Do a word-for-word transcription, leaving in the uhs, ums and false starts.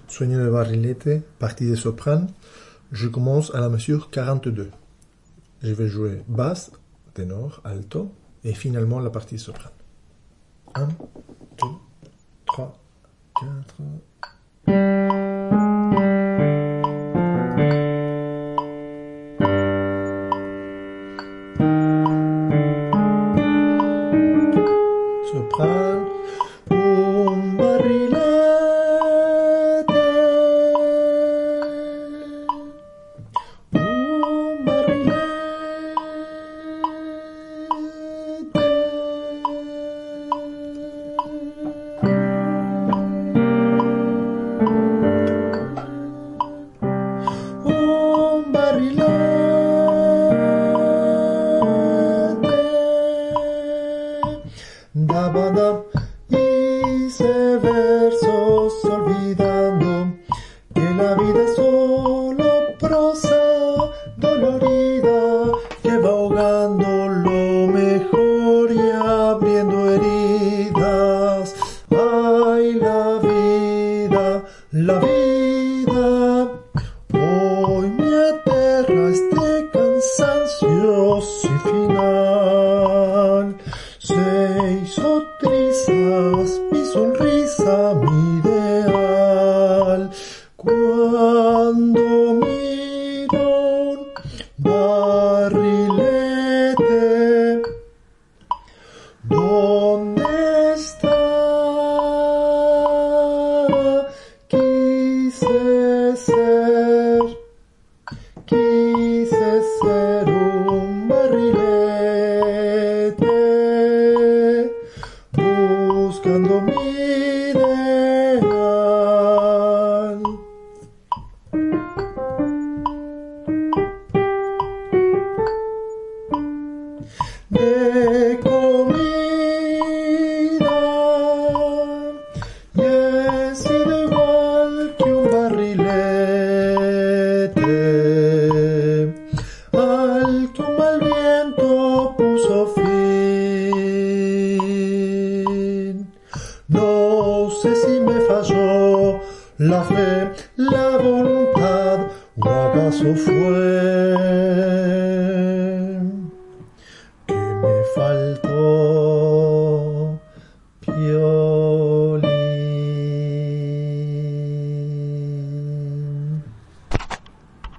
Sueño de barrilete, partie de soprano. Je commence à la mesure quarante-deux. Je vais jouer basse, ténor, alto, et finalement la partie soprano. un, deux, trois, quatre... Soprano, un barrilete, un barrilete, un barrilete. Dabada, hice versos olvidando que la vida es solo prosa dolorida que va ahogando lo mejor y abriendo heridas. Ay, la vida, la vida, hoy me aterra este cansancio sin final. Se hizo trizas mi sonrisa, mi ideal, cuando miro un barrilete. ¿Dónde está? Quise ser, quise ser un barrilete, buscando mi ideal. De comida, y he sido igual que un barrilete, al que un mal viento puso fin. No sé si me falló la fe, la voluntad, o acaso fue